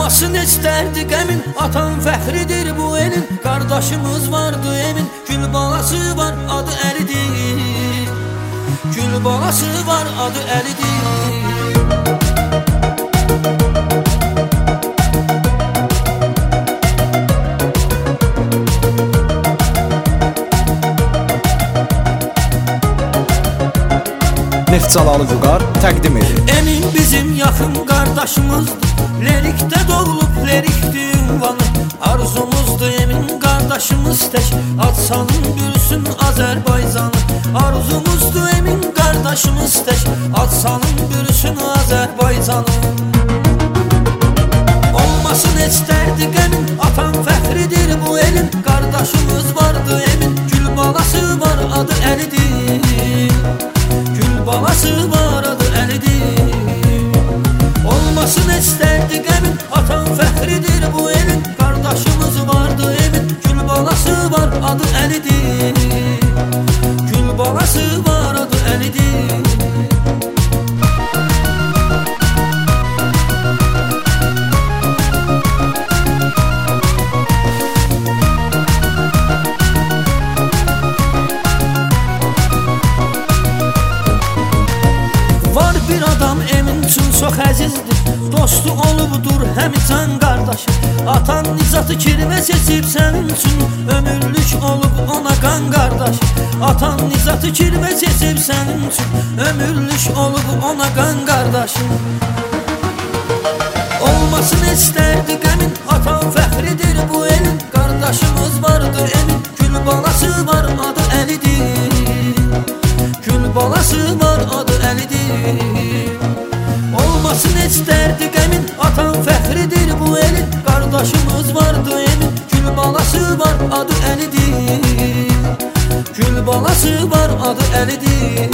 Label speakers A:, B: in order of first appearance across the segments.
A: Olmasın istərdi qəmin, atan fəxridir bu elin. Qardaşımız vardı emin, gül balası var adı Əlidir. Gül balası var adı Əlidir.
B: Neftçalalı Vüqar təqdim edir.
A: Emin bizim yaxın qardaşımızdır, lerikdə doğulub lerikdir ünvanı. Arzumuzdur emin qardaşımız tək, atsanın bürüsün Azərbaycanı. Arzumuzdur emin qardaşımız tək, atsanın bürüsün Azərbaycanı. Olmasın istərdi qəmin, atan fəxridir bu elin. Qardaşımız vardı emin, gül balası var adı Əlidir. Gül balası var adı Əlidir. Olmasın istərdi qəmin, atan fəxridir bu elin. Qardaşımız vardı emin, gül balası var adı Əlidir. Gül balası var adı Əlidir. Bir adam emin üçün çox əzizdir, dostu olubdur həmçən qardaşı. Atan Nizatı kirvə seçib sənin üçün, ömürlük olub ona qan qardaşı. Atan Nizatı kirvə seçib sənin üçün, ömürlük olub ona qan qardaşı. Olmasın istərdi qəmin, atan fəxridir bu elin. Qardaşımız vardı emin, gül balası var adı Əlidir. Gül balası var adı Əlidir. Olmasın istərdi qəmin, atan fəxridir bu elin. Qardaşımız vardı emin, gül balası var adı Əlidir. Gül balası var adı Əlidir.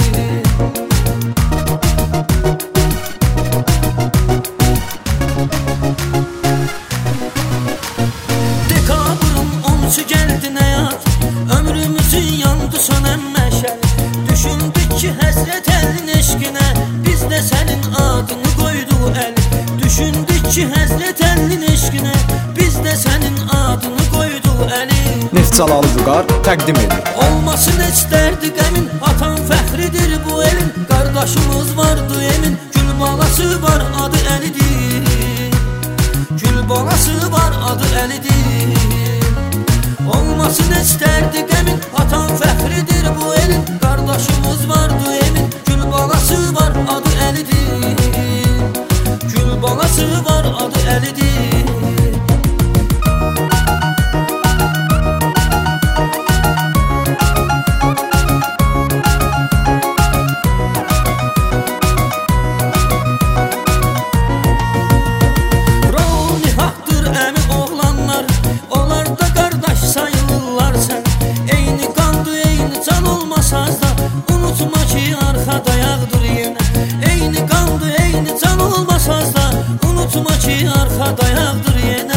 A: Dekabrın 13-ü gəldi nəyat, ömrümüzün yandı sönən məşəl. Düşündük ki həsrət əlin eşqinə, biz də sənin adını qoyduq əl. Düşündük ki həsrət əlin eşqinə, biz də sənin adını qoyduq əli.
B: Neftçalalı Vüqar təqdim edir.
A: Olmasın istərdi qəmin, atan fəxridir bu elin. Qardaşımız vardı emin, gül balası var adı Əlidir. Gül balası var adı Əlidir. Olmasın istərdi qəmin, atan fəxridir bu elin. Qardaşımız vardı emin, gül balası var adı Əlidir. Gül balası var adı Əlidir. Roni haqdır əmi oğlanlar, onlar da qardaş sayılırlar sən. Eyni qandı, eyni can olmasaz da, unutma ki arxada yağdır yenə. Eyni qandı, eyni can olmasaz da, unutma ki arxada yağdır yenə.